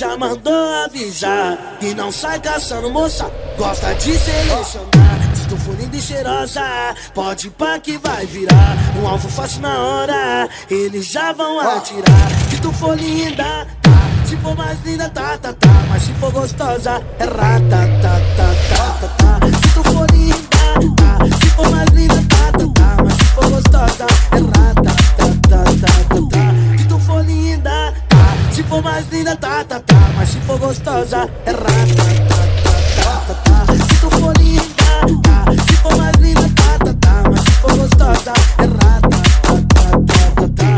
já mandou avisar que não sai caçando moça, gosta de selecionar. Se tu for linda e cheirosa, pode ir pra que vai virar um alvo fácil na hora, eles já vão atirar. Se tu for linda, tá, se for mais linda, tá, tá, tá, mas se for gostosa, é rata, tá, tá, tá, tá, tá. Se tu for linda, tá, se for mais linda, tá, tá, tá, mas se for gostosa, é rata, tá, tá, tá, tá, tá. Se tu for linda, tá, se for mais linda, tá, tá, tá, mas se for gostosa, é rata, tá, tá, tá, tá, tá. Se tu for linda, tá, se for mais linda, tá, tá, tá, mas se for gostosa, é rata, tá, tá, tá, tá, tá.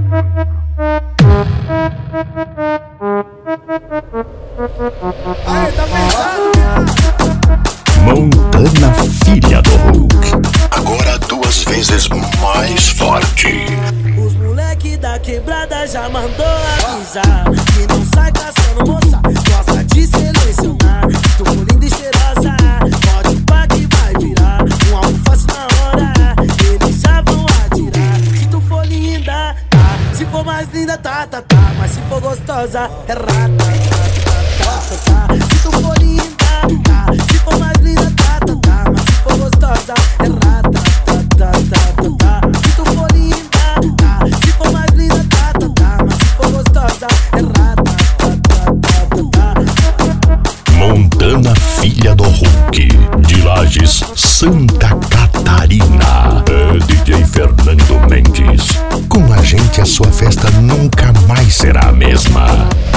Aí, tá pensando? Montana, filha do Hulk. Agora 2 vezes mais forte. Os moleque da quebrada já mandou avisar que não sai caçando moça, gosta de selecionar. Se tu for linda e cheirosa, pode ir pra que vai virar um alvo fácil na hora, eles já vão atirar. Se tu for linda, tá, se for mais linda, tá, tá, tá, mas se for gostosa, é rata, tá, tá, tá, tá. Se tu for linda, tá, se for mais linda, tá, tá, tá, mas se for gostosa, é rata, tá, tá, tá, tá, tá. Se tu for linda, tá, se for mais linda, tá, tá, tá, mas se for gostosa, é rata, tá, tá, tá, tá, tá. Montana, filha do Hulk. De Lages, Santa Catarina. É DJ Fernando Mendes. Com a gente a sua festa nunca mais será a mesma.